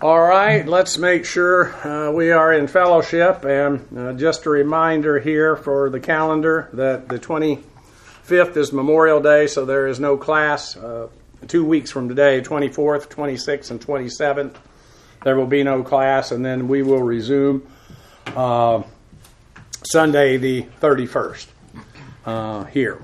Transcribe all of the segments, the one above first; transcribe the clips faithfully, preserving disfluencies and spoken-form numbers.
All right, let's make sure uh, we are in fellowship. And uh, just a reminder here for the calendar that the twenty-fifth is Memorial Day, so there is no class. Uh, two weeks from today, twenty-fourth, twenty-sixth, and twenty-seventh, there will be no class, and then we will resume uh, Sunday the thirty-first uh, here.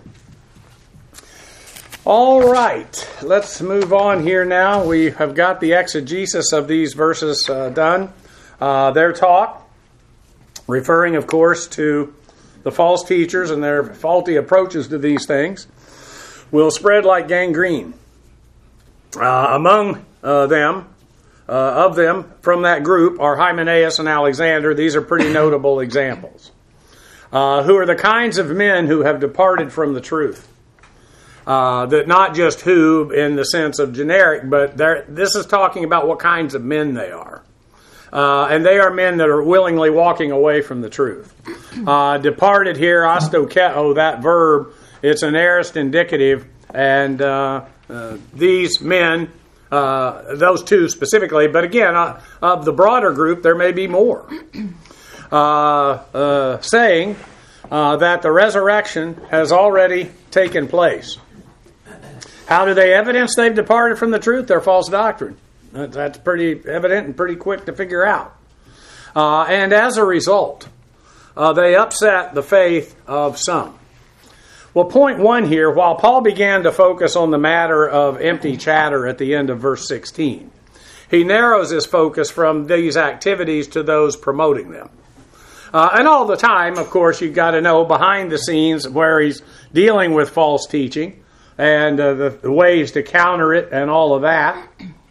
All right, let's move on here now. We have got the exegesis of these verses uh, done. Uh, their talk, referring, of course, to the false teachers and their faulty approaches to these things, will spread like gangrene. Uh, among uh, them, uh, of them, from that group, are Hymenaeus and Alexander. These are pretty notable examples. Uh, who are the kinds of men who have departed from the truth. Uh, that not just who in the sense of generic, but this is talking about what kinds of men they are. Uh, and they are men that are willingly walking away from the truth. Uh, departed here, astokeo, that verb, it's an aorist indicative, and uh, uh, these men, uh, those two specifically, but again, uh, of the broader group, there may be more, uh, uh, saying uh, that the resurrection has already taken place. How do they evidence they've departed from the truth? Their false doctrine. That's pretty evident and pretty quick to figure out. Uh, and as a result, uh, they upset the faith of some. Well, point one here, while Paul began to focus on the matter of empty chatter at the end of verse sixteen, he narrows his focus from these activities to those promoting them. Uh, and all the time, of course, you've got to know behind the scenes where he's dealing with false teaching, and uh, the, the ways to counter it and all of that.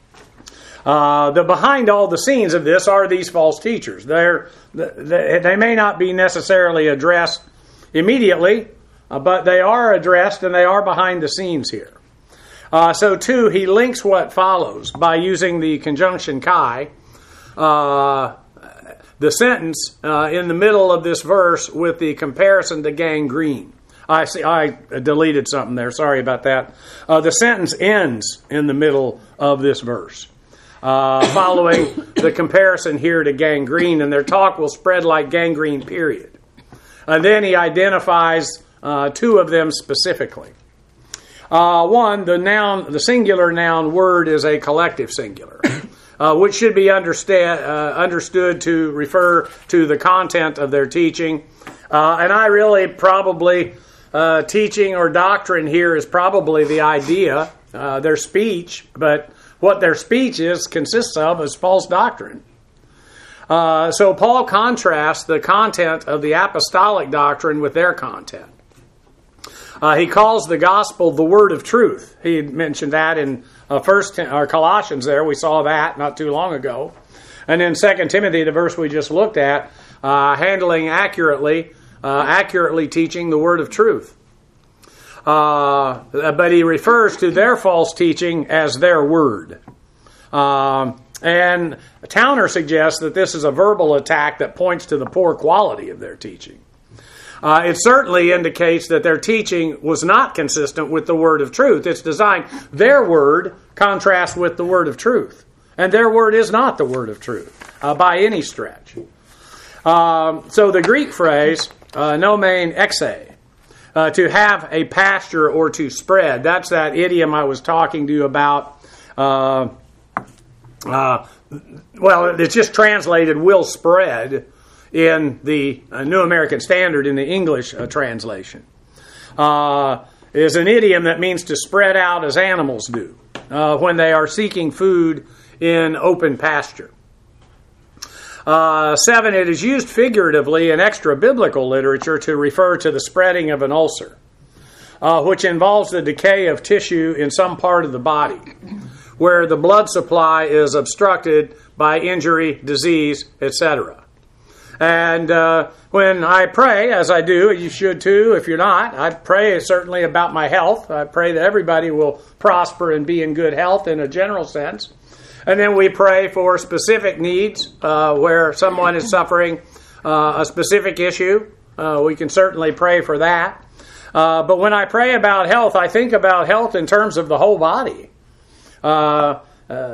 Uh, the behind all the scenes of this are these false teachers. They're, they, they may not be necessarily addressed immediately, uh, but they are addressed and they are behind the scenes here. Uh, so too, he links what follows by using the conjunction kai, uh, the sentence uh, in the middle of this verse with the comparison to gangrene. I see. I deleted something there. Sorry about that. Uh, the sentence ends in the middle of this verse, uh, following the comparison here to gangrene, and their talk will spread like gangrene, period. And then he identifies uh, two of them specifically. Uh, one, the noun, the singular noun word is a collective singular, uh, which should be understand, uh, understood to refer to the content of their teaching. Uh, and I really probably... Uh, teaching or doctrine here is probably the idea, uh, their speech, but what their speech is consists of is false doctrine. Uh, so Paul contrasts the content of the apostolic doctrine with their content. Uh, he calls the gospel the word of truth. He had mentioned that in uh, First or Colossians. There we saw that not too long ago, and in Second Timothy, the verse we just looked at, uh, handling accurately. Uh, accurately teaching the word of truth. Uh, but he refers to their false teaching as their word. Um, and Towner suggests that this is a verbal attack that points to the poor quality of their teaching. Uh, it certainly indicates that their teaching was not consistent with the word of truth. It's designed, their word contrasts with the word of truth. And their word is not the word of truth uh, by any stretch. Um, so the Greek phrase, Uh, nomen exe, uh, to have a pasture or to spread. That's that idiom I was talking to you about. Uh, uh, well, it's just translated will spread in the uh, New American Standard in the English uh, translation. Uh, is an idiom that means to spread out as animals do uh, when they are seeking food in open pasture. Uh, seven, it is used figuratively in extra-biblical literature to refer to the spreading of an ulcer, uh, which involves the decay of tissue in some part of the body, where the blood supply is obstructed by injury, disease, et cetera. And uh, when I pray, as I do, you should too if you're not, I pray certainly about my health. I pray that everybody will prosper and be in good health in a general sense. And then we pray for specific needs uh, where someone is suffering uh, a specific issue. Uh, we can certainly pray for that. Uh, but when I pray about health, I think about health in terms of the whole body. Uh, uh,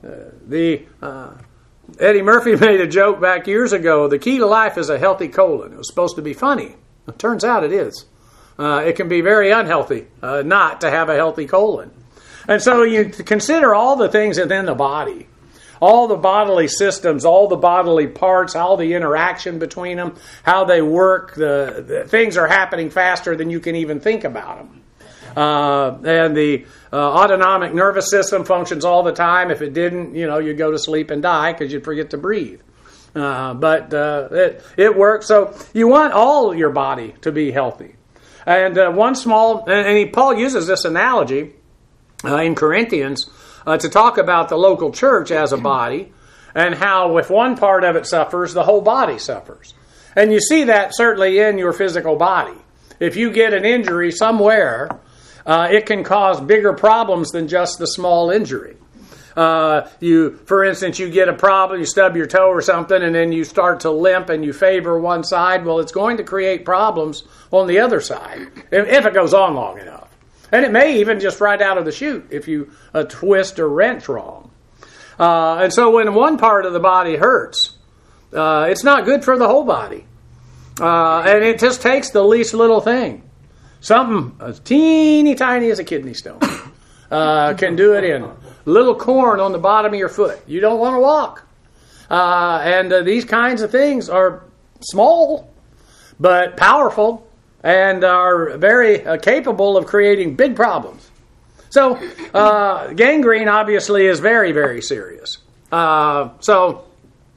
the uh, Eddie Murphy made a joke back years ago. The key to life is a healthy colon. It was supposed to be funny. It turns out it is. Uh, it can be very unhealthy uh, not to have a healthy colon. And so you consider all the things within the body, all the bodily systems, all the bodily parts, all the interaction between them, how they work. The, the things are happening faster than you can even think about them. Uh, and the uh, autonomic nervous system functions all the time. If it didn't, you know, you'd go to sleep and die because you'd forget to breathe. Uh, but uh, it, it works. So you want all your body to be healthy. And uh, one small, and he, Paul uses this analogy uh, in Corinthians uh, to talk about the local church as a body and how if one part of it suffers, the whole body suffers. And you see that certainly in your physical body. If you get an injury somewhere, uh, it can cause bigger problems than just the small injury. Uh, you, for instance, you get a problem, you stub your toe or something, and then you start to limp and you favor one side. Well, it's going to create problems on the other side if, if it goes on long enough. And it may even just right out of the chute if you uh, twist or wrench wrong. Uh, and so when one part of the body hurts, uh, it's not good for the whole body. Uh, and it just takes the least little thing. Something as teeny tiny as a kidney stone uh, can do it in. Little corn on the bottom of your foot. You don't want to walk. Uh, and uh, these kinds of things are small, but powerful, and are very uh, capable of creating big problems. So uh, gangrene obviously is very, very serious. Uh, so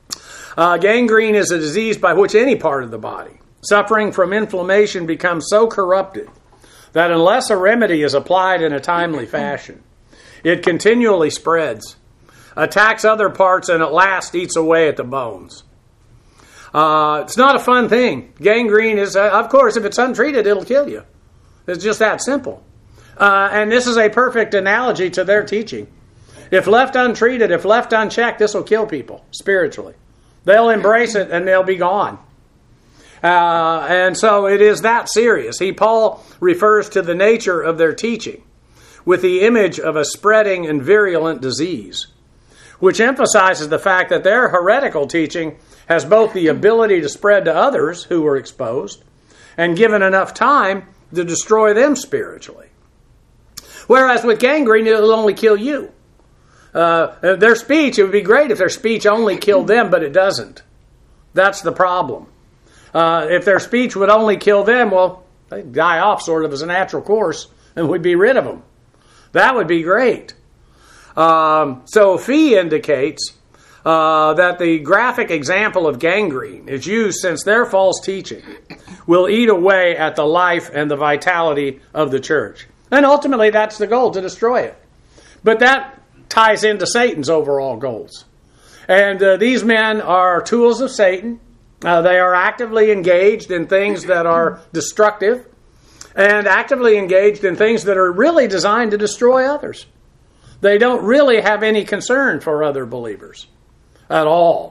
uh, gangrene is a disease by which any part of the body, suffering from inflammation, becomes so corrupted that unless a remedy is applied in a timely fashion, it continually spreads, attacks other parts, and at last eats away at the bones. Uh, it's not a fun thing. Gangrene is, uh, of course, if it's untreated, it'll kill you. It's just that simple. Uh, and this is a perfect analogy to their teaching. If left untreated, if left unchecked, this will kill people spiritually. They'll embrace it and they'll be gone. Uh, and so it is that serious. He, Paul, refers to the nature of their teaching with the image of a spreading and virulent disease, which emphasizes the fact that their heretical teaching has both the ability to spread to others who are exposed and given enough time to destroy them spiritually. Whereas with gangrene, it'll only kill you. Uh, their speech, it would be great if their speech only killed them, but it doesn't. That's the problem. Uh, if their speech would only kill them, well, they'd die off sort of as a natural course and we'd be rid of them. That would be great. Um, so Fee indicates uh, that the graphic example of gangrene is used since their false teaching will eat away at the life and the vitality of the church. And ultimately that's the goal, to destroy it. But that ties into Satan's overall goals. And uh, these men are tools of Satan. Uh, they are actively engaged in things that are destructive and actively engaged in things that are really designed to destroy others. They don't really have any concern for other believers at all.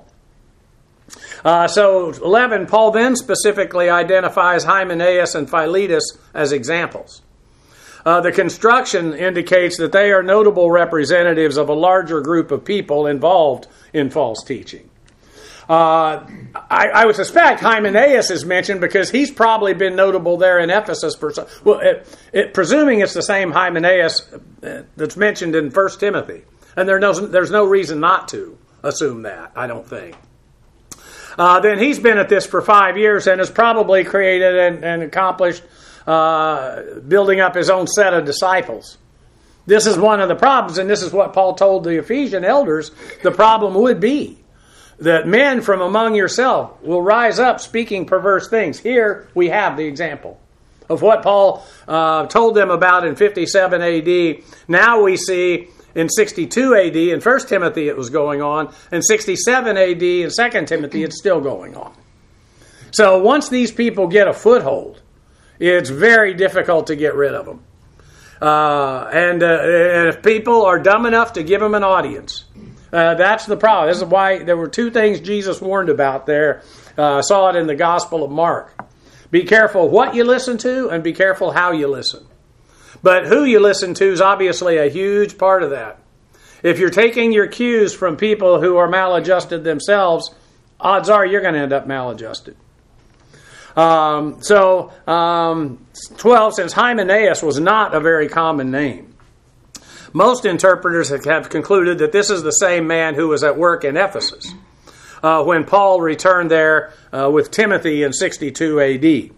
Uh, so eleven, Paul then specifically identifies Hymenaeus and Philetus as examples. Uh, the construction indicates that they are notable representatives of a larger group of people involved in false teaching. Uh, I, I would suspect Hymenaeus is mentioned because he's probably been notable there in Ephesus. For well, it, it, presuming it's the same Hymenaeus that's mentioned in First Timothy, and there no, there's no reason not to assume that. I don't think. Uh, then he's been at this for five years and has probably created and, and accomplished uh, building up his own set of disciples. This is one of the problems, and this is what Paul told the Ephesian elders the problem would be. That men from among yourself will rise up speaking perverse things. Here we have the example of what Paul uh, told them about in fifty-seven A D. Now we see in sixty-two A D, in First Timothy it was going on, and sixty-seven A D in Second Timothy it's still going on. So once these people get a foothold, it's very difficult to get rid of them. Uh, and, uh, and if people are dumb enough to give them an audience, Uh, that's the problem. This is why there were two things Jesus warned about there. I uh, saw it in the Gospel of Mark. Be careful what you listen to and be careful how you listen. But who you listen to is obviously a huge part of that. if you're taking your cues from people who are maladjusted themselves, odds are you're going to end up maladjusted. Um, so, um, twelve, since Hymenaeus was not a very common name, most interpreters have concluded that this is the same man who was at work in Ephesus uh, when Paul returned there uh, with Timothy in sixty-two A D.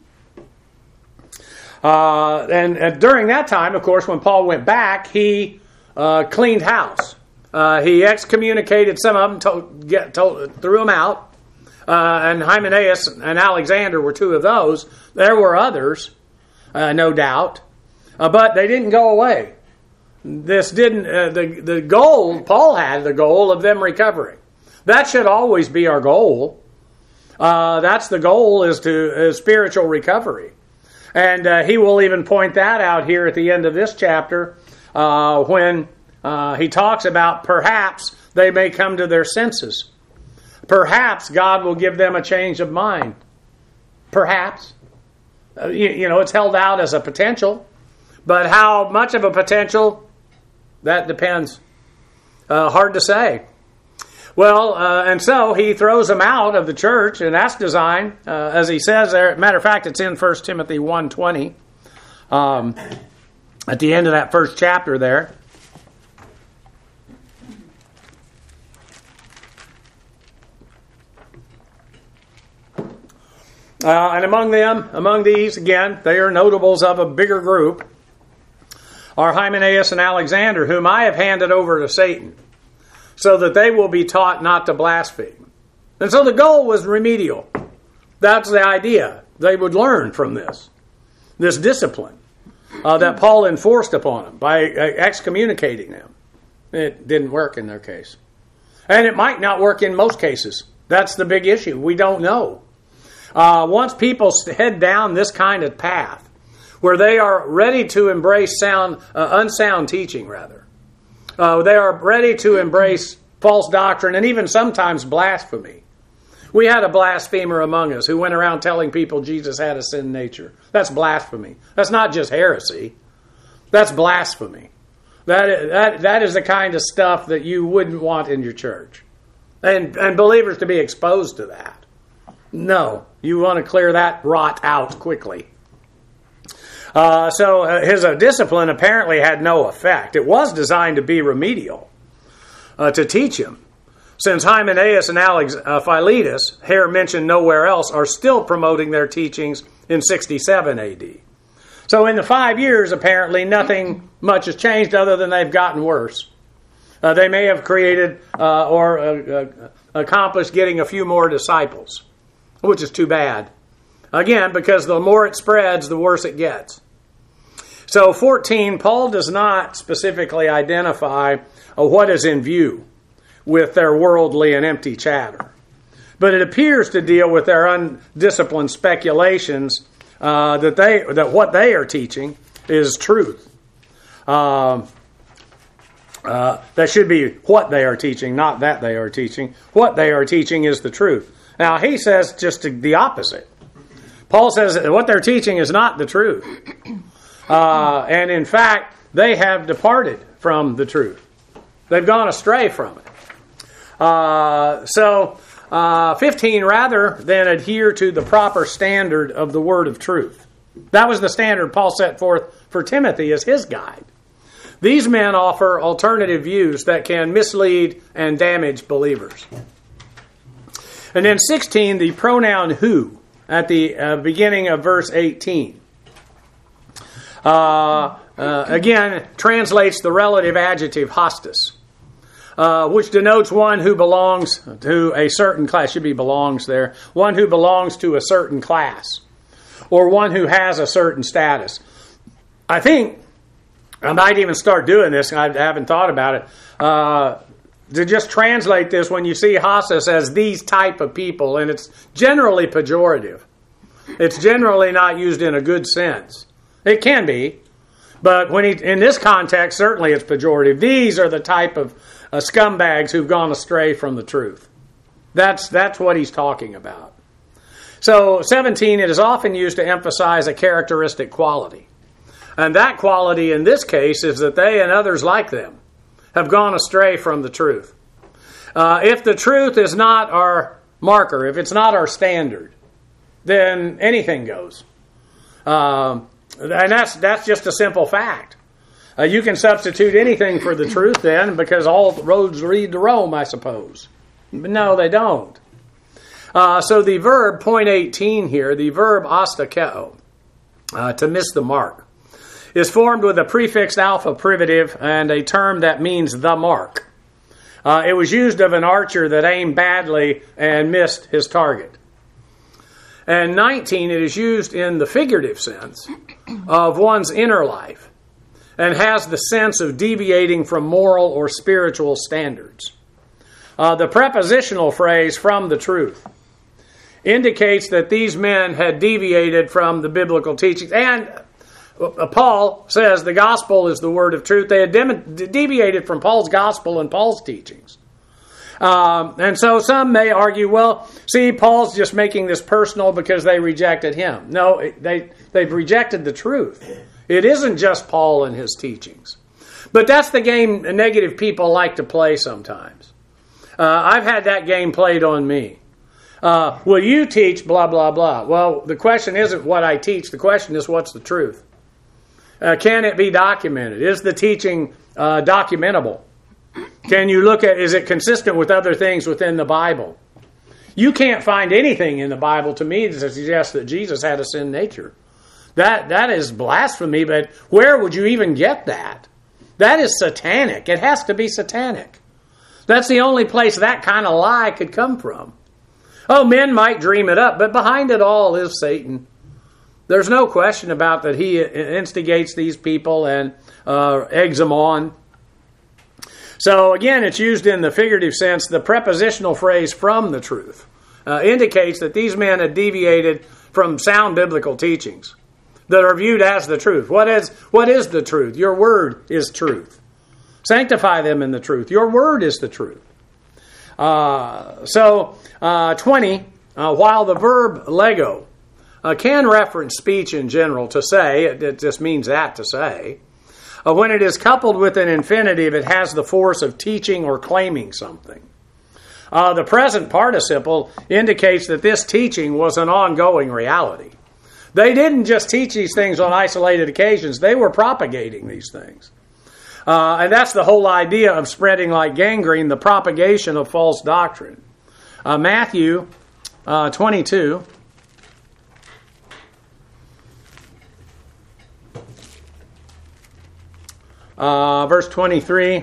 Uh, and, and during that time, of course, when Paul went back, he uh, cleaned house. Uh, he excommunicated some of them, told, get, told, threw them out. Uh, and Hymenaeus and Alexander were two of those. There were others, uh, no doubt, uh, but they didn't go away. This didn't. Uh, the the goal Paul had the goal of them recovering. That should always be our goal. Uh, that's the goal is to is spiritual recovery, and uh, he will even point that out here at the end of this chapter uh, when uh, he talks about perhaps they may come to their senses. Perhaps God will give them a change of mind. Perhaps. Uh, you, you know, it's held out as a potential. But how much of a potential, that depends. Uh, hard to say. Well, uh, and so he throws them out of the church, and that's design. Uh, as he says there, matter of fact, it's in First Timothy one twenty. Um, at the end of that first chapter there. Uh, and among them, among these, again, they are notables of a bigger group, are Hymenaeus and Alexander, whom I have handed over to Satan, so that they will be taught not to blaspheme. And so the goal was remedial. That's the idea. They would learn from this, this discipline uh, that Paul enforced upon them by excommunicating them. It didn't work in their case. And it might not work in most cases. That's the big issue. We don't know. Uh, once people head down this kind of path, where they are ready to embrace sound, uh, unsound teaching, rather, uh, they are ready to embrace false doctrine and even sometimes blasphemy. We had a blasphemer among us who went around telling people Jesus had a sin nature. That's blasphemy. That's not just heresy. That's blasphemy. That is, that, that is the kind of stuff that you wouldn't want in your church. And, and believers to be exposed to that. No, you want to clear that rot out quickly. Uh, so uh, his uh, discipline apparently had no effect. It was designed to be remedial, uh, to teach him. Since Hymenaeus and Alex, uh, Philetus, here mentioned nowhere else, are still promoting their teachings in sixty-seven A D. So in the five years, apparently, nothing much has changed other than they've gotten worse. Uh, they may have created uh, or uh, uh, accomplished getting a few more disciples, which is too bad. Again, because the more it spreads, the worse it gets. So fourteen, Paul does not specifically identify uh, what is in view with their worldly and empty chatter. But it appears to deal with their undisciplined speculations uh, that they that what they are teaching is truth. Uh, uh, that should be what they are teaching, not that they are teaching. What they are teaching is the truth. Now, he says just the opposite. Paul says that what they're teaching is not the truth. Uh, and in fact, they have departed from the truth. They've gone astray from it. Uh, so, uh, fifteen, rather than adhere to the proper standard of the word of truth. That was the standard Paul set forth for Timothy as his guide. These men offer alternative views that can mislead and damage believers. And then sixteen, the pronoun who, at the uh, beginning of verse eighteen. Uh, uh, again, translates the relative adjective hostis, uh, which denotes one who belongs to a certain class. Should be belongs there. One who belongs to a certain class, or one who has a certain status. I think I might even start doing this. I haven't thought about it. Uh, to just translate this when you see hostis as these type of people, and it's generally pejorative. It's generally not used in a good sense. It can be, but when he, in this context, certainly it's pejorative. These are the type of uh, scumbags who've gone astray from the truth. That's that's what he's talking about. So, seventeen, it is often used to emphasize a characteristic quality. And that quality in this case is that they and others like them have gone astray from the truth. Uh, if the truth is not our marker, if it's not our standard, then anything goes. Um, and that's that's just a simple fact. Uh, you can substitute anything for the truth then, because all roads lead to Rome, I suppose. But no, they don't. Uh, so the verb, point eighteen here, the verb astakeo, uh, to miss the mark, is formed with a prefixed alpha privative and a term that means the mark. Uh, it was used of an archer that aimed badly and missed his target. And nineteen, it is used in the figurative sense of one's inner life and has the sense of deviating from moral or spiritual standards. Uh, the prepositional phrase, from the truth, indicates that these men had deviated from the biblical teachings. And uh, Paul says the gospel is the word of truth. They had dem- deviated from Paul's gospel and Paul's teachings. Um, and so some may argue, well, see, Paul's just making this personal because they rejected him. No, they, they've rejected the truth. It isn't just Paul and his teachings. But that's the game negative people like to play sometimes. Uh, I've had that game played on me. Uh, will you teach blah, blah, blah? Well, the question isn't what I teach. The question is, what's the truth? Uh, can it be documented? Is the teaching uh, documentable? Can you look at, is it consistent with other things within the Bible? You can't find anything in the Bible to me that suggests that Jesus had a sin nature. That That is blasphemy, but where would you even get that? That is satanic. It has to be satanic. That's the only place that kind of lie could come from. Oh, men might dream it up, but behind it all is Satan. There's no question about that he instigates these people and uh, eggs them on. So again, it's used in the figurative sense. The prepositional phrase, from the truth, uh, indicates that these men had deviated from sound biblical teachings that are viewed as the truth. What is, what is the truth? Your word is truth. Sanctify them in the truth. Your word is the truth. Uh, so, uh, twenty, uh, while the verb lego uh, can reference speech in general to say, it, it just means that to say, uh, when it is coupled with an infinitive, it has the force of teaching or claiming something. Uh, the present participle indicates that this teaching was an ongoing reality. They didn't just teach these things on isolated occasions. They were propagating these things. Uh, and that's the whole idea of spreading like gangrene, the propagation of false doctrine. Uh, Matthew uh, twenty-two. Uh, verse twenty-three.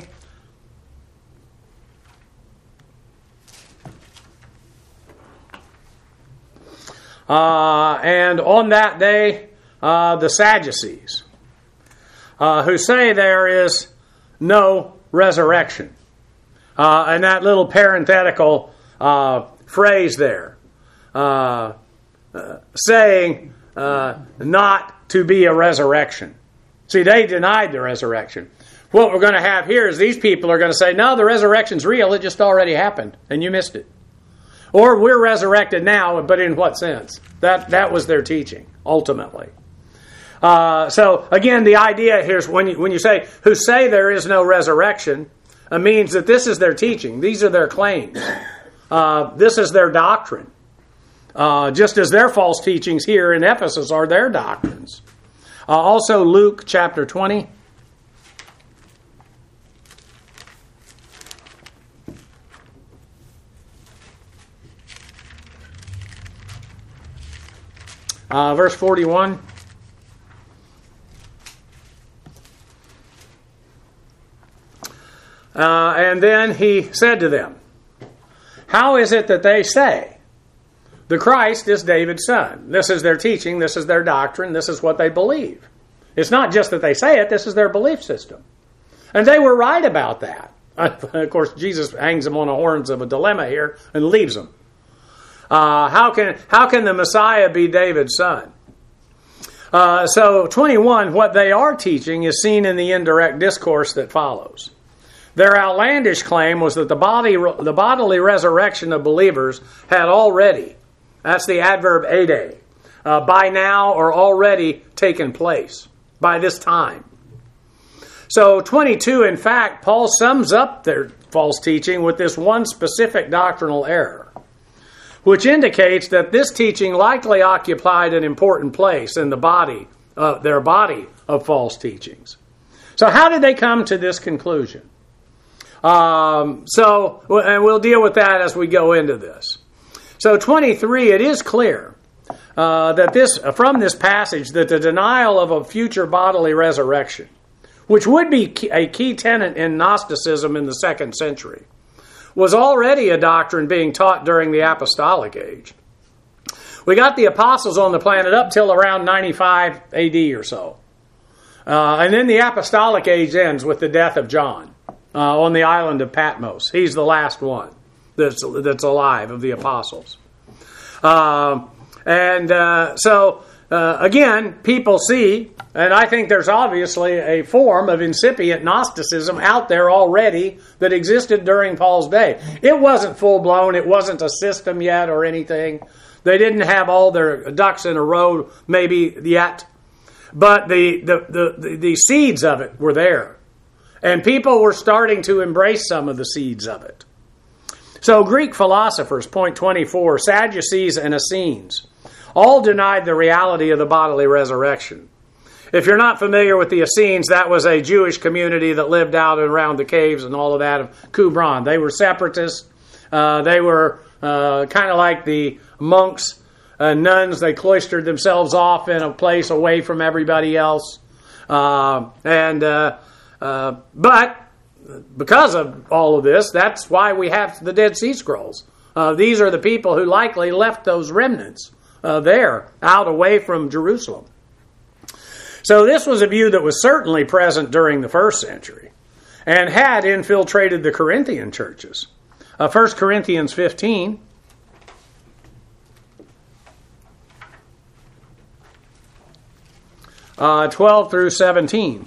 Uh, and on that day, uh, the Sadducees, uh, who say there is no resurrection. Uh, and that little parenthetical uh, phrase there, uh, uh, saying uh, not to be a resurrection. See, they denied the resurrection. What we're going to have here is these people are going to say, no, the resurrection's real, it just already happened, and you missed it. Or we're resurrected now, but in what sense? That that was their teaching, ultimately. Uh, so, again, the idea here is when you, when you say, who say there is no resurrection, it means that this is their teaching. These are their claims. Uh, this is their doctrine. Uh, just as their false teachings here in Ephesus are their doctrines. Uh, also, Luke chapter twenty. Uh, verse forty-one. Uh, and then he said to them, how is it that they say the Christ is David's son? This is their teaching. This is their doctrine. This is what they believe. It's not just that they say it. This is their belief system. And they were right about that. Of course, Jesus hangs them on the horns of a dilemma here and leaves them. Uh, how can how can the Messiah be David's son? Uh, so twenty-one, what they are teaching is seen in the indirect discourse that follows. Their outlandish claim was that the body, the bodily resurrection of believers had already, that's the adverb ede, uh, by now or already taken place, by this time. So twenty-two, in fact, Paul sums up their false teaching with this one specific doctrinal error, which indicates that this teaching likely occupied an important place in the body, uh, their body of false teachings. So how did they come to this conclusion? Um, so, and we'll deal with that as we go into this. So twenty-three, it is clear uh, that this, from this passage, that the denial of a future bodily resurrection, which would be a key tenet in Gnosticism in the second century, was already a doctrine being taught during the apostolic age. We got the apostles on the planet up till around ninety-five A D or so. Uh, and then the apostolic age ends with the death of John uh, on the island of Patmos. He's the last one that's, that's alive of the apostles. Uh, and uh, so, uh, again, people see, and I think there's obviously a form of incipient Gnosticism out there already that existed during Paul's day. It wasn't full-blown. It wasn't a system yet or anything. They didn't have all their ducks in a row maybe yet. But the, the, the, the seeds of it were there. And people were starting to embrace some of the seeds of it. So Greek philosophers, point twenty-four, Sadducees and Essenes, all denied the reality of the bodily resurrection. If you're not familiar with the Essenes, that was a Jewish community that lived out and around the caves and all of that of Qumran. They were separatists. Uh, they were uh, kind of like the monks and nuns. They cloistered themselves off in a place away from everybody else. Uh, and uh, uh, but because of all of this, that's why we have the Dead Sea Scrolls. Uh, these are the people who likely left those remnants uh, there, out away from Jerusalem. So this was a view that was certainly present during the first century and had infiltrated the Corinthian churches. Uh, First Corinthians fifteen. Uh, twelve through seventeen.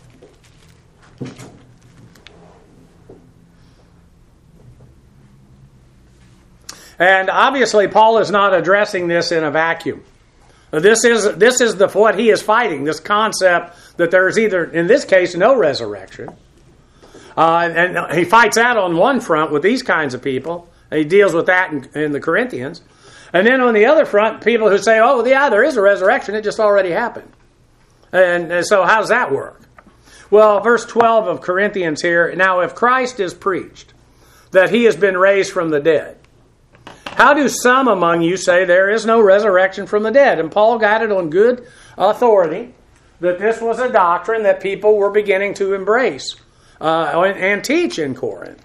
And obviously Paul is not addressing this in a vacuum. This is this is the what he is fighting, this concept that there is either, in this case, no resurrection. Uh, and he fights that on one front with these kinds of people. He deals with that in, in the Corinthians. And then on the other front, people who say, oh, yeah, there is a resurrection. It just already happened. And, and so how does that work? Well, verse twelve of Corinthians here, now if Christ is preached that he has been raised from the dead, how do some among you say there is no resurrection from the dead? And Paul got it on good authority that this was a doctrine that people were beginning to embrace uh, and, and teach in Corinth.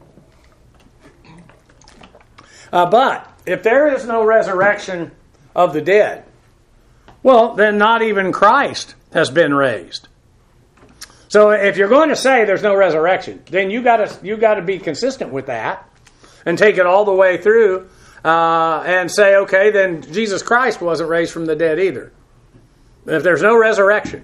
Uh, but if there is no resurrection of the dead, well, then not even Christ has been raised. So if you're going to say there's no resurrection, then you got to you got to be consistent with that and take it all the way through uh, and say, okay, then Jesus Christ wasn't raised from the dead either. If there's no resurrection.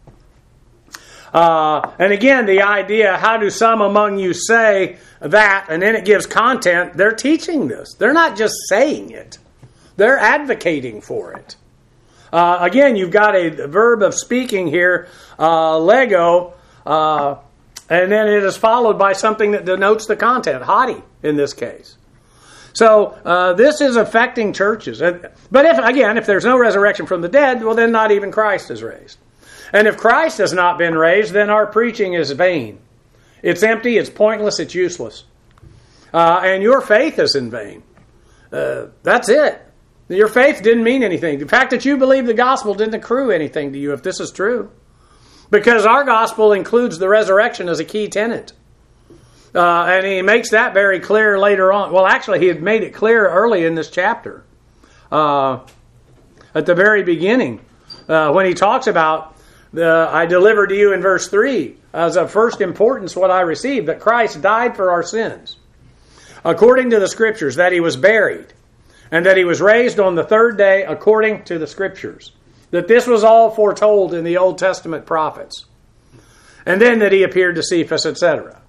Uh, and again, the idea, how do some among you say that? And then it gives content. They're teaching this. They're not just saying it. They're advocating for it. Uh, again, you've got a verb of speaking here, uh, lego, uh, and then it is followed by something that denotes the content, haughty in this case. So uh, this is affecting churches. But if again, if there's no resurrection from the dead, well then not even Christ is raised. And if Christ has not been raised, then our preaching is vain. It's empty, it's pointless, it's useless. Uh, and your faith is in vain. Uh, that's it. Your faith didn't mean anything. The fact that you believe the gospel didn't accrue anything to you, if this is true. Because our gospel includes the resurrection as a key tenet. Uh, and he makes that very clear later on. Well, actually, he had made it clear early in this chapter. Uh, at the very beginning. Uh, when he talks about, the, I delivered to you in verse three, as of first importance what I received, that Christ died for our sins. According to the Scriptures, that he was buried. And that he was raised on the third day according to the Scriptures. That this was all foretold in the Old Testament prophets. And then that he appeared to Cephas, et cetera.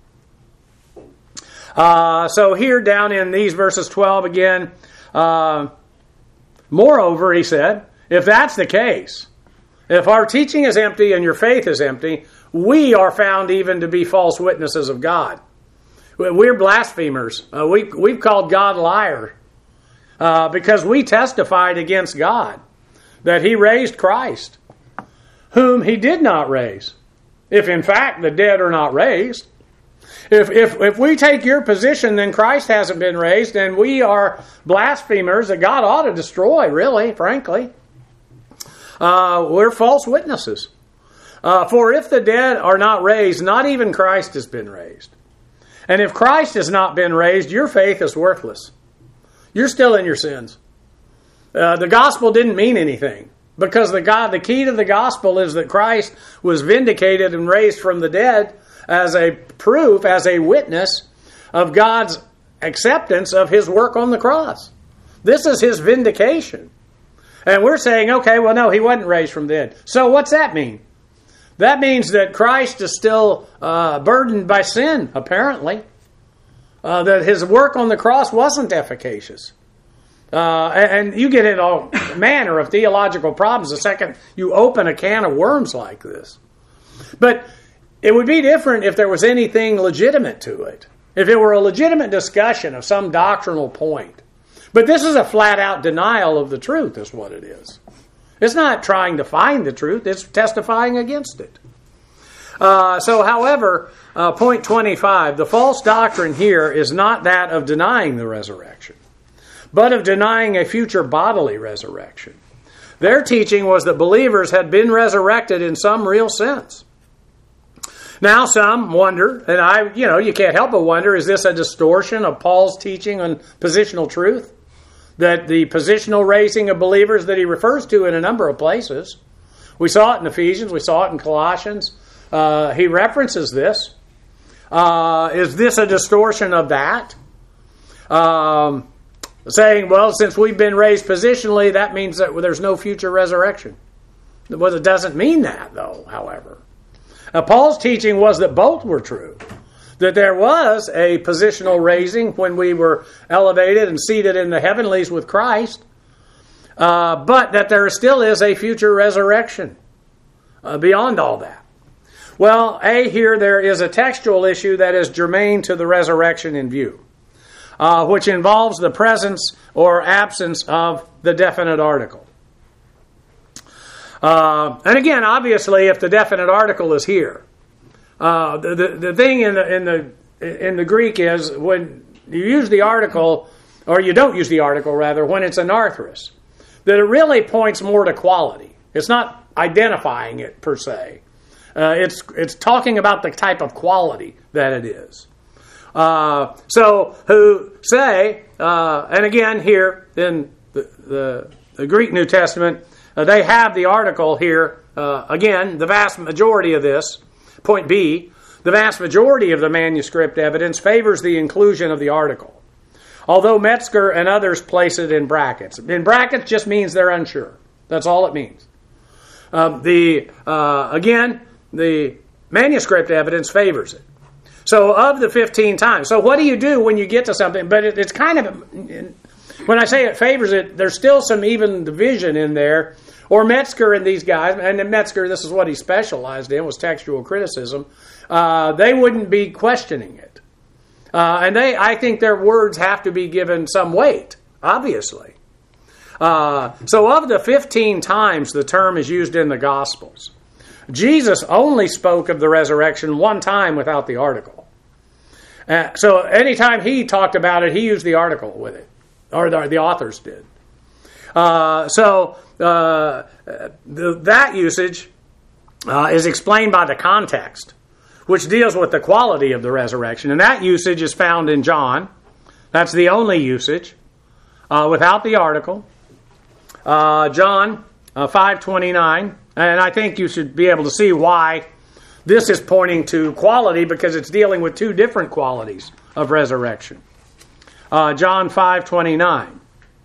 Uh, so here down in these verses twelve again, uh, moreover, he said, if that's the case, if our teaching is empty and your faith is empty, we are found even to be false witnesses of God. We're blasphemers. Uh, we, we've called God a liar uh, because we testified against God that He raised Christ, whom He did not raise. If in fact the dead are not raised. If, if, if we take your position, then Christ hasn't been raised, and we are blasphemers that God ought to destroy, really, frankly. Uh, we're false witnesses. Uh, for if the dead are not raised, not even Christ has been raised. And if Christ has not been raised, your faith is worthless. You're still in your sins. Uh, the gospel didn't mean anything. Because the God, the key to the gospel is that Christ was vindicated and raised from the dead as a proof, as a witness of God's acceptance of His work on the cross. This is His vindication. And we're saying, okay, well, no, He wasn't raised from the dead. So what's that mean? That means that Christ is still uh, burdened by sin, apparently. Uh, that His work on the cross wasn't efficacious. Uh, and you get into all manner of theological problems the second you open a can of worms like this. But it would be different if there was anything legitimate to it. If it were a legitimate discussion of some doctrinal point. But this is a flat-out denial of the truth, is what it is. It's not trying to find the truth, it's testifying against it. Uh, so, however, uh, point twenty-five, the false doctrine here is not that of denying the resurrection, but of denying a future bodily resurrection. Their teaching was that believers had been resurrected in some real sense. Now some wonder, and I, you know, you can't help but wonder, is this a distortion of Paul's teaching on positional truth? That the positional raising of believers that he refers to in a number of places. We saw it in Ephesians, we saw it in Colossians. Uh, he references this. Uh, is this a distortion of that? Um... Saying, well, since we've been raised positionally, that means that there's no future resurrection. Well, it doesn't mean that, though, however. Now, Paul's teaching was that both were true. That there was a positional raising when we were elevated and seated in the heavenlies with Christ, uh, but that there still is a future resurrection uh, beyond all that. Well, A, here there is a textual issue that is germane to the resurrection in view. Uh, which involves the presence or absence of the definite article. Uh, and again, obviously, if the definite article is here, uh, the, the the thing in the in the in the Greek is when you use the article, or you don't use the article rather, when it's anarthrous, that it really points more to quality. It's not identifying it per se. Uh, it's it's talking about the type of quality that it is. Uh, so, who say, uh, and again here in the, the, the Greek New Testament, uh, they have the article here, uh, again, the vast majority of this, point B, the vast majority of the manuscript evidence favors the inclusion of the article. Although Metzger and others place it in brackets. In brackets just means they're unsure. That's all it means. Uh, the, uh, again, the manuscript evidence favors it. So of the fifteen times. So what do you do when you get to something? But it, it's kind of, when I say it favors it, there's still some even division in there. Or Metzger and these guys, and Metzger, this is what he specialized in, was textual criticism. Uh, they wouldn't be questioning it. Uh, and they, I think their words have to be given some weight, obviously. Uh, so of the fifteen times the term is used in the Gospels, Jesus only spoke of the resurrection one time without the article. Uh, so anytime he talked about it, he used the article with it, or the, the authors did. Uh, so uh, the, that usage uh, is explained by the context, which deals with the quality of the resurrection. And that usage is found in John. That's the only usage uh, without the article. Uh, John uh, five twenty-nine. And I think you should be able to see why this is pointing to quality, because it's dealing with two different qualities of resurrection. Uh, John five twenty-nine.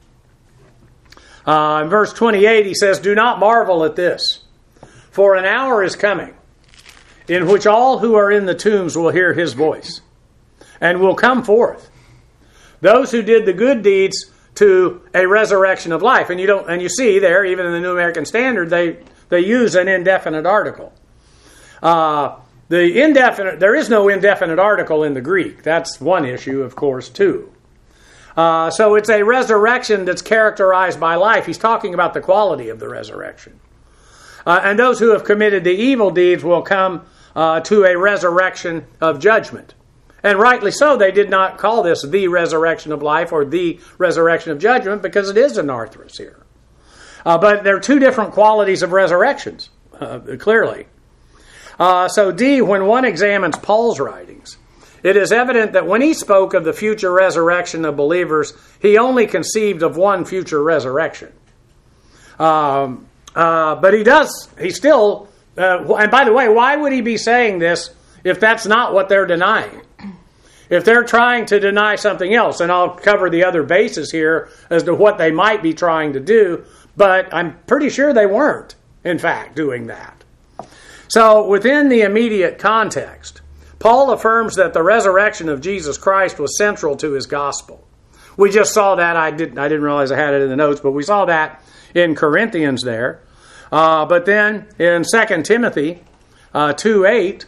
Uh, in verse twenty-eight, he says, "Do not marvel at this, for an hour is coming, in which all who are in the tombs will hear his voice, and will come forth. Those who did the good deeds to a resurrection of life." And you don't, and you see there, even in the New American Standard, they, they use an indefinite article. Uh, the indefinite, there is no indefinite article in the Greek. That's one issue, of course, too. Uh, so it's a resurrection that's characterized by life. He's talking about the quality of the resurrection. Uh, and those who have committed the evil deeds will come uh, to a resurrection of judgment. And rightly so, they did not call this the resurrection of life or the resurrection of judgment because it is anarthrous here. Uh, but there are two different qualities of resurrections, uh, clearly. Uh, so D, when one examines Paul's writings, it is evident that when he spoke of the future resurrection of believers, he only conceived of one future resurrection. Um, uh, but he does, he still, uh, and by the way, why would he be saying this if that's not what they're denying? If they're trying to deny something else, and I'll cover the other bases here as to what they might be trying to do, but I'm pretty sure they weren't, in fact, doing that. So within the immediate context, Paul affirms that the resurrection of Jesus Christ was central to his gospel. We just saw that. I didn't, I didn't realize I had it in the notes, but we saw that in Corinthians there. Uh, but then in Second Timothy uh, two eight,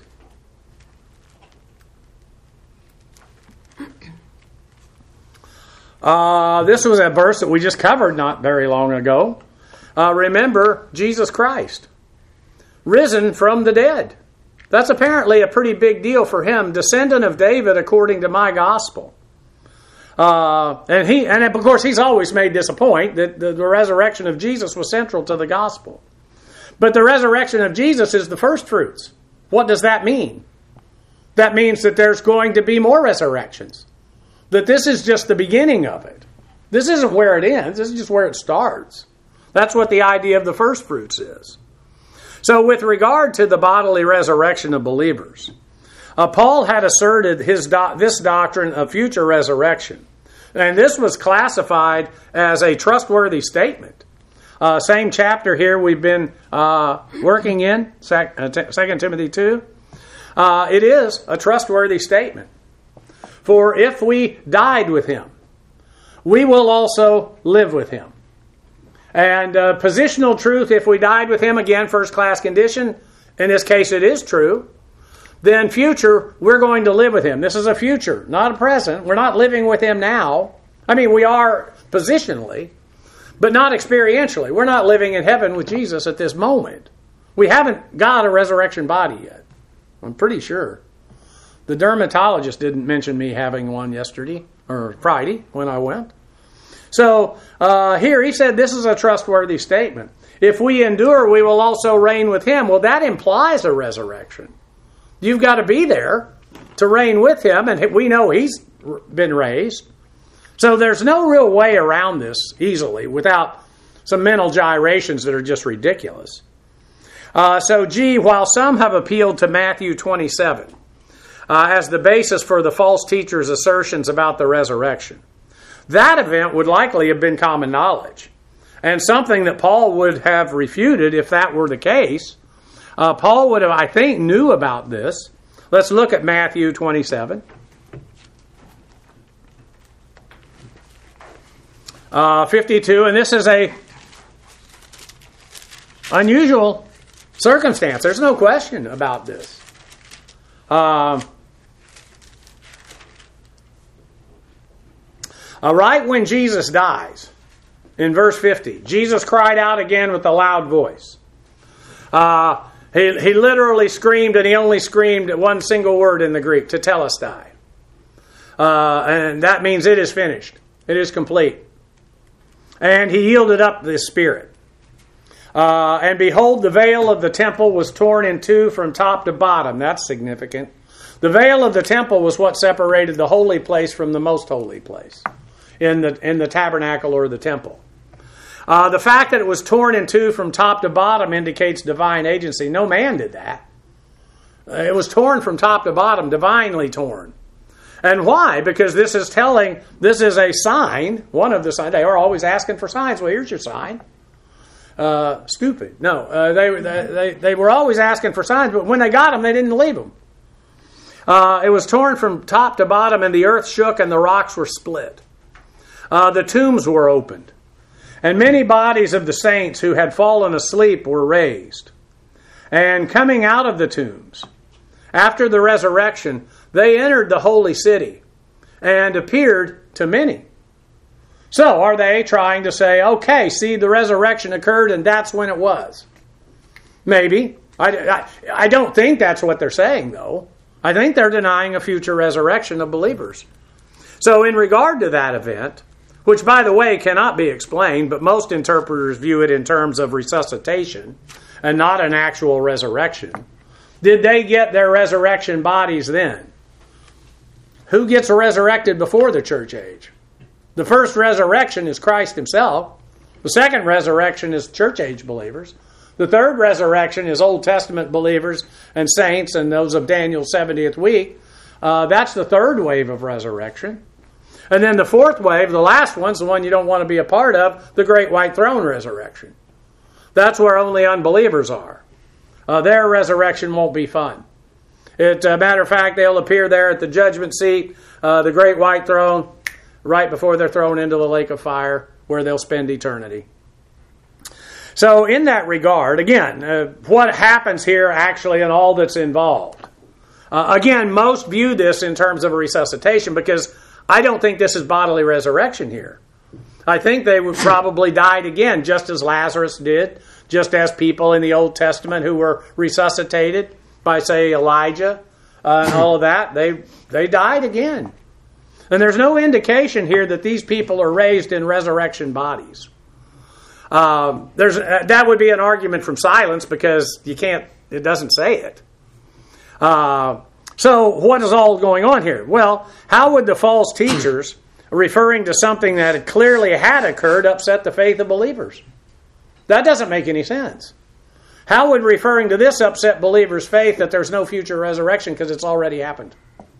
uh, this was a verse that we just covered not very long ago. Uh, remember Jesus Christ, risen from the dead. That's apparently a pretty big deal for him. Descendant of David according to my gospel. Uh, and he, and of course he's always made this a point that the, the resurrection of Jesus was central to the gospel. But the resurrection of Jesus is the first fruits. What does that mean? That means that there's going to be more resurrections. That this is just the beginning of it. This isn't where it ends. This is just where it starts. That's what the idea of the first fruits is. So with regard to the bodily resurrection of believers, uh, Paul had asserted his do- this doctrine of future resurrection. And this was classified as a trustworthy statement. Uh, same chapter here we've been uh, working in, Second Timothy two. Uh, it is a trustworthy statement. For if we died with him, we will also live with him. And uh, positional truth, if we died with him, again, first class condition, in this case it is true, then future, we're going to live with him. This is a future, not a present. We're not living with him now. I mean, we are positionally, but not experientially. We're not living in heaven with Jesus at this moment. We haven't got a resurrection body yet. I'm pretty sure. The dermatologist didn't mention me having one yesterday, or Friday, when I went. So uh, here he said this is a trustworthy statement. If we endure, we will also reign with him. Well, that implies a resurrection. You've got to be there to reign with him, and we know he's been raised. So there's no real way around this easily without some mental gyrations that are just ridiculous. Uh, so G, while some have appealed to Matthew twenty-seven uh, as the basis for the false teachers' assertions about the resurrection, that event would likely have been common knowledge, and something that Paul would have refuted if that were the case. Uh, Paul would have, I think, knew about this. Let's look at Matthew twenty-seven. Uh, fifty-two, and this is a unusual circumstance. There's no question about this. Um, Uh, right when Jesus dies, in verse fifty, Jesus cried out again with a loud voice. Uh, he, he literally screamed, and he only screamed one single word in the Greek, tetelestai. Uh, and that means it is finished. It is complete. And he yielded up the Spirit. Uh, and behold, the veil of the temple was torn in two from top to bottom. That's significant. The veil of the temple was what separated the holy place from the most holy place in the in the tabernacle or the temple. Uh, the fact that it was torn in two from top to bottom indicates divine agency. No man did that. Uh, it was torn from top to bottom, divinely torn. And why? Because this is telling, this is a sign, one of the signs. They are always asking for signs. Well, here's your sign. Uh, stupid. No, uh, they, they, they were always asking for signs, but when they got them, they didn't leave them. Uh, it was torn from top to bottom, and the earth shook, and the rocks were split. Uh, the tombs were opened, and many bodies of the saints who had fallen asleep were raised. And coming out of the tombs, after the resurrection, they entered the holy city and appeared to many. So are they trying to say, okay, see, the resurrection occurred and that's when it was? Maybe. I, I, I don't think that's what they're saying, though. I think they're denying a future resurrection of believers. So in regard to that event, which, by the way, cannot be explained, but most interpreters view it in terms of resuscitation and not an actual resurrection, did they get their resurrection bodies then? Who gets resurrected before the church age? The first resurrection is Christ himself. The second resurrection is church age believers. The third resurrection is Old Testament believers and saints and those of Daniel's seventieth week. Uh, that's the third wave of resurrection. And then the fourth wave, the last one's the one you don't want to be a part of, the great white throne resurrection. That's where only unbelievers are. Uh, their resurrection won't be fun. As a matter of fact, they'll appear there at the judgment seat, uh, the great white throne, right before they're thrown into the lake of fire, where they'll spend eternity. So in that regard, again, uh, what happens here actually and all that's involved? Uh, again, most view this in terms of a resuscitation because I don't think this is bodily resurrection here. I think they would probably died again, just as Lazarus did, just as people in the Old Testament who were resuscitated by, say, Elijah uh, and all of that, they they died again. And there's no indication here that these people are raised in resurrection bodies. Um, there's uh, that would be an argument from silence because you can't. It doesn't say it. Uh, so what is all going on here? Well, how would the false teachers, referring to something that had clearly had occurred, upset the faith of believers? That doesn't make any sense. How would referring to this upset believers' faith that there's no future resurrection because it's already happened?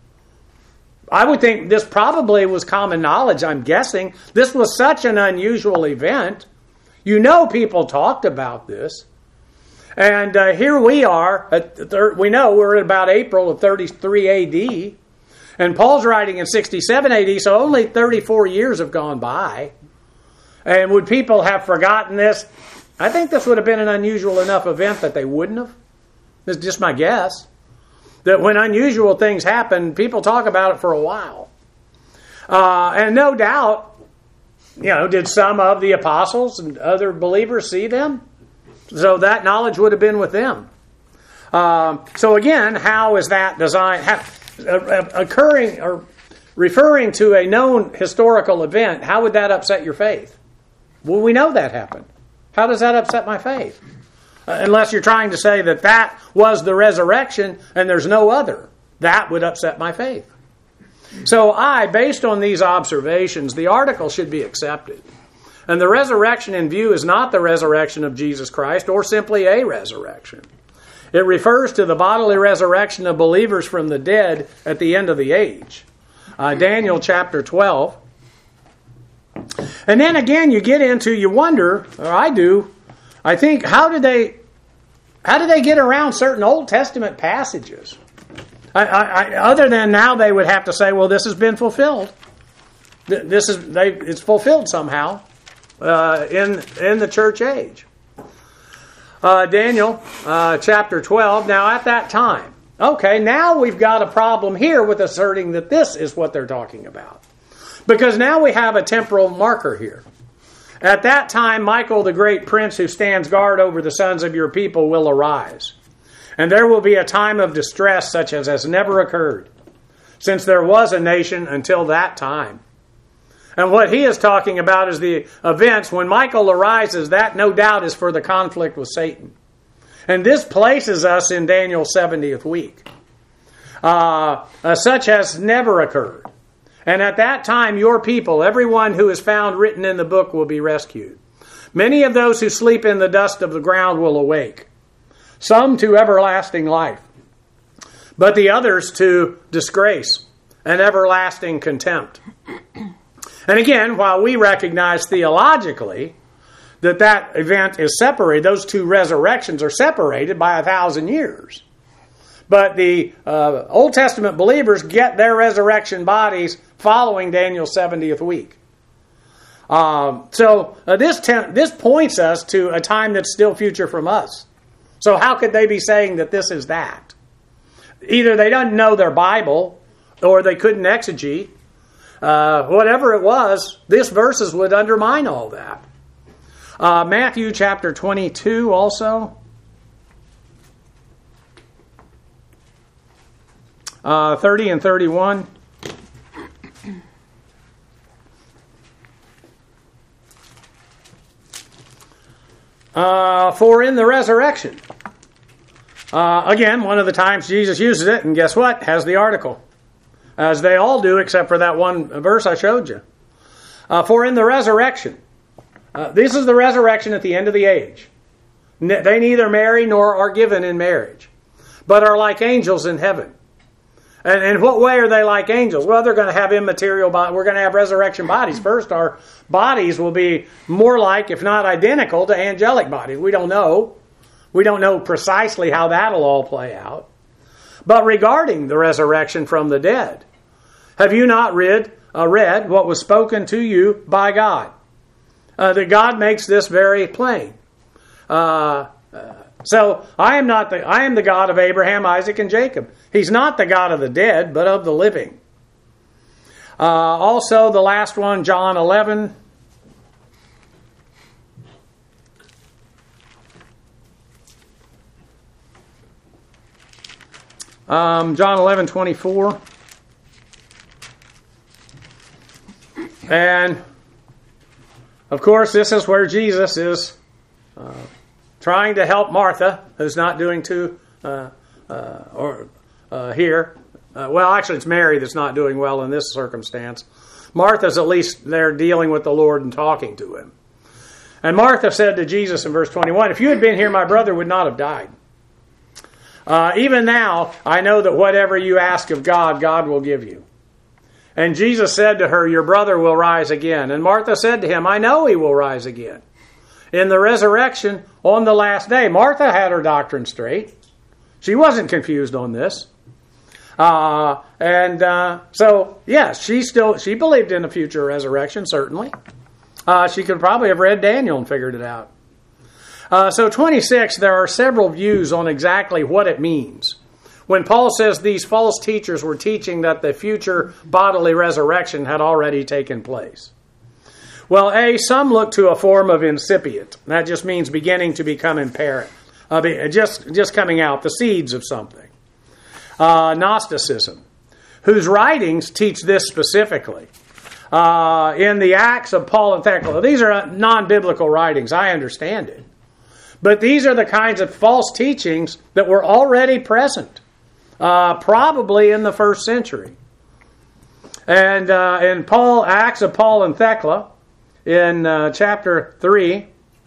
I would think this probably was common knowledge, I'm guessing. This was such an unusual event. You know people talked about this. And uh, here we are, at thir- we know we're at about April of thirty-three A D, and Paul's writing in sixty-seven A D, so only thirty-four years have gone by. And would people have forgotten this? I think this would have been an unusual enough event that they wouldn't have. This is just my guess. That when unusual things happen, people talk about it for a while. Uh, and no doubt, you know, did some of the apostles and other believers see them? So that knowledge would have been with them. Um, so again, how is that design how, uh, occurring or referring to a known historical event? How would that upset your faith? Well, we know that happened. How does that upset my faith? Uh, unless you're trying to say that that was the resurrection and there's no other. That would upset my faith. So I, based on these observations, the article should be accepted. And the resurrection in view is not the resurrection of Jesus Christ or simply a resurrection. It refers to the bodily resurrection of believers from the dead at the end of the age. Uh, Daniel chapter twelve. And then again you get into, you wonder, or I do, I think, how did they how did they get around certain Old Testament passages? I, I, I, other than now they would have to say, well, this has been fulfilled. This is they, it's fulfilled somehow. Uh, in in the church age. Uh, Daniel uh, chapter twelve. Now at that time. Okay, now we've got a problem here with asserting that this is what they're talking about. Because now we have a temporal marker here. At that time, Michael, the great prince who stands guard over the sons of your people, will arise. And there will be a time of distress such as has never occurred, since there was a nation until that time. And what he is talking about is the events when Michael arises. That no doubt is for the conflict with Satan. And this places us in Daniel's seventieth week. Uh, uh, such has never occurred. And at that time your people, everyone who is found written in the book, will be rescued. Many of those who sleep in the dust of the ground will awake. Some to everlasting life. But the others to disgrace and everlasting contempt. And again, while we recognize theologically that that event is separated, those two resurrections are separated by a thousand years. But the uh, Old Testament believers get their resurrection bodies following Daniel's seventieth week. Um, so uh, this te- this points us to a time that's still future from us. So how could they be saying that this is that? Either they don't know their Bible, or they couldn't exegete. Uh, whatever it was, these verses would undermine all that. Uh, Matthew chapter twenty-two also. Uh, thirty and thirty-one. Uh, for in the resurrection. Uh, again, one of the times Jesus uses it, and guess what? Has the article. As they all do, except for that one verse I showed you. Uh, for in the resurrection. Uh, this is the resurrection at the end of the age. Ne- they neither marry nor are given in marriage, but are like angels in heaven. And in what way are they like angels? Well, they're going to have immaterial bodies. We're going to have resurrection bodies. First, our bodies will be more like, if not identical, to angelic bodies. We don't know. We don't know precisely how that'll all play out. But regarding the resurrection from the dead, have you not read, uh, read what was spoken to you by God? Uh, that God makes this very plain. Uh, uh, so I am not the I am the God of Abraham, Isaac, and Jacob. He's not the God of the dead, but of the living. Uh, also, the last one, John eleven. Um, John eleven twenty-four. And, of course, this is where Jesus is uh, trying to help Martha, who's not doing too, uh, uh, or uh, here. Uh, well, actually, it's Mary that's not doing well in this circumstance. Martha's at least there dealing with the Lord and talking to him. And Martha said to Jesus in verse twenty-one, if you had been here, my brother would not have died. Uh, even now, I know that whatever you ask of God, God will give you. And Jesus said to her, your brother will rise again. And Martha said to him, I know he will rise again in the resurrection on the last day. Martha had her doctrine straight. She wasn't confused on this. Uh, and uh, so, yes, she still she believed in a future resurrection, certainly. Uh, she could probably have read Daniel and figured it out. Uh, so twenty-six, there are several views on exactly what it means. When Paul says these false teachers were teaching that the future bodily resurrection had already taken place. Well, A, some look to a form of incipient. That just means beginning to become apparent. Uh, just, just coming out, the seeds of something. Uh, Gnosticism, whose writings teach this specifically. Uh, in the Acts of Paul and Thecla. These are non-biblical writings, I understand it. But these are the kinds of false teachings that were already present, uh, probably in the first century. And uh, in Paul, Acts of Paul and Thecla, in uh, chapter three,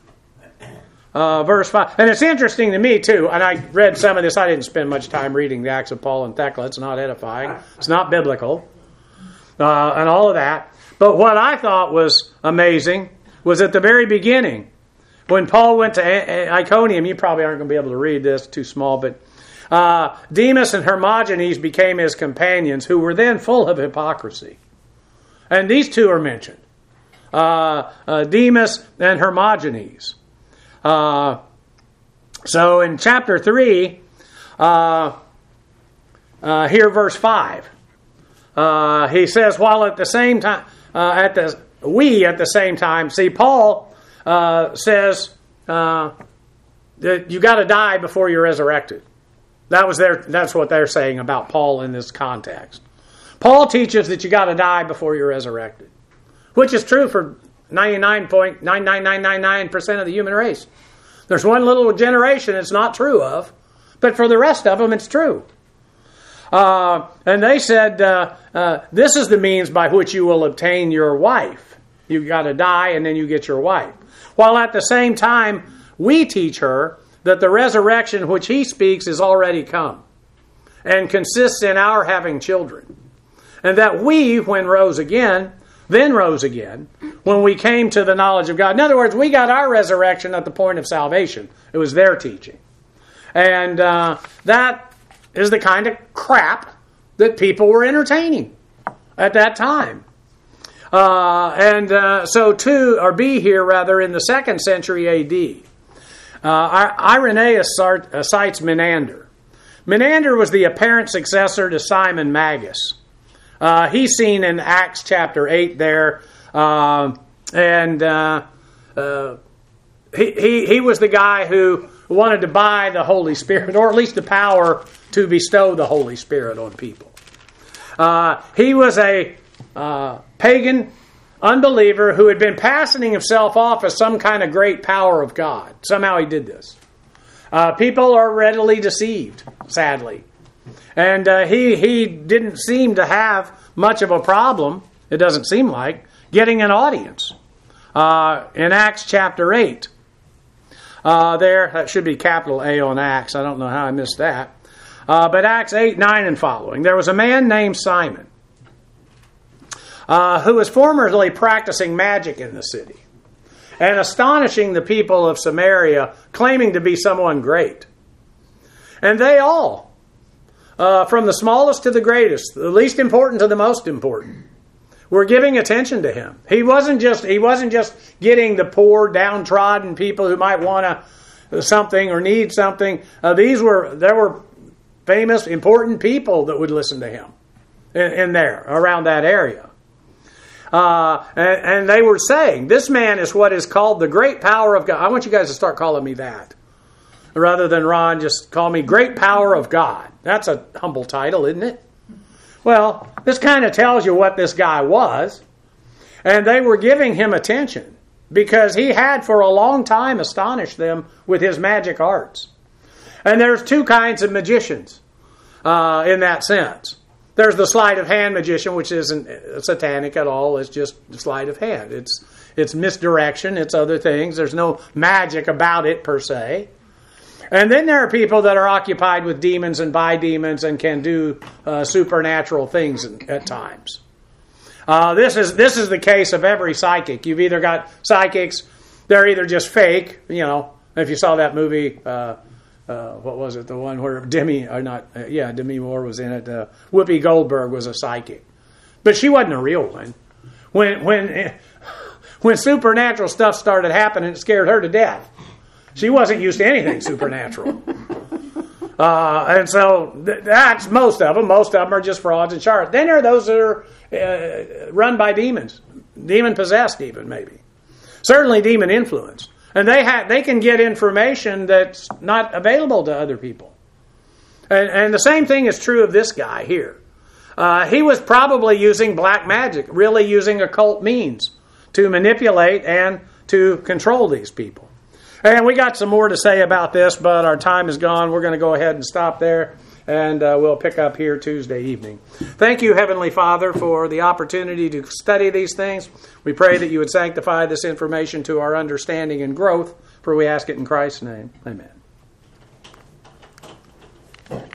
uh, verse five. And it's interesting to me, too, and I read some of this. I didn't spend much time reading the Acts of Paul and Thecla. It's not edifying. It's not biblical. Uh, and all of that. But what I thought was amazing was at the very beginning, when Paul went to Iconium, you probably aren't going to be able to read this, too small, but uh, Demas and Hermogenes became his companions, who were then full of hypocrisy. And these two are mentioned. Uh, uh, Demas and Hermogenes. Uh, so in chapter three, uh, uh, here verse five, uh, he says, while at the same time, uh, at the we at the same time, see Paul uh, says uh, that you got to die before you're resurrected. That was their. That's what they're saying about Paul in this context. Paul teaches that you got to die before you're resurrected, which is true for ninety-nine point nine nine nine nine nine percent of the human race. There's one little generation it's not true of, but for the rest of them it's true. Uh, and they said, uh, uh, this is the means by which you will obtain your wife. You've got to die and then you get your wife. While at the same time, we teach her that the resurrection which he speaks is already come and consists in our having children. And that we, when rose again, then rose again, when we came to the knowledge of God. In other words, we got our resurrection at the point of salvation. It was their teaching. And uh, that is the kind of crap that people were entertaining at that time. Uh, and uh, so two, or B here rather, in the second century A D. Uh, Irenaeus cites Menander. Menander was the apparent successor to Simon Magus. Uh, he's seen in Acts chapter eight there, uh, and uh, uh, he, he he was the guy who wanted to buy the Holy Spirit, or at least the power to bestow the Holy Spirit on people. Uh, he was a uh, pagan unbeliever who had been passing himself off as some kind of great power of God. Somehow he did this. Uh, people are readily deceived, sadly. And uh, he, he didn't seem to have much of a problem, it doesn't seem like, getting an audience. Uh, in Acts chapter eight, uh, there, that should be capital A on Acts, I don't know how I missed that. Uh, but Acts eight, nine and following, there was a man named Simon uh, who was formerly practicing magic in the city and astonishing the people of Samaria, claiming to be someone great. And they all, uh, from the smallest to the greatest, the least important to the most important, were giving attention to him. He wasn't just he wasn't just getting the poor, downtrodden people who might want a, something or need something. Uh, these were there were famous, important people that would listen to him in, in there, around that area. Uh, and, and they were saying, this man is what is called the great power of God. I want you guys to start calling me that. Rather than Ron, just call me great power of God. That's a humble title, isn't it? Well, this kind of tells you what this guy was. And they were giving him attention because he had for a long time astonished them with his magic arts. And there's two kinds of magicians uh, in that sense. There's the sleight of hand magician, which isn't satanic at all. It's just sleight of hand. It's it's misdirection. It's other things. There's no magic about it per se. And then there are people that are occupied with demons and by demons and can do uh, supernatural things at times. Uh, this is this is the case of every psychic. You've either got psychics, they're either just fake. You know, if you saw that movie. Uh, Uh, what was it? The one where Demi, or not? Uh, yeah, Demi Moore was in it. Uh, Whoopi Goldberg was a psychic, but she wasn't a real one. When when when supernatural stuff started happening, it scared her to death. She wasn't used to anything supernatural, uh, and so th- that's most of them. Most of them are just frauds and charlatans. Then there are those that are uh, run by demons, demon possessed, even maybe, certainly demon influenced. And they ha- they can get information that's not available to other people. And, and the same thing is true of this guy here. Uh, he was probably using black magic, really using occult means to manipulate and to control these people. And we got some more to say about this, but our time is gone. We're going to go ahead and stop there, and uh, we'll pick up here Tuesday evening. Thank you, Heavenly Father, for the opportunity to study these things. We pray that you would sanctify this information to our understanding and growth, for we ask it in Christ's name. Amen.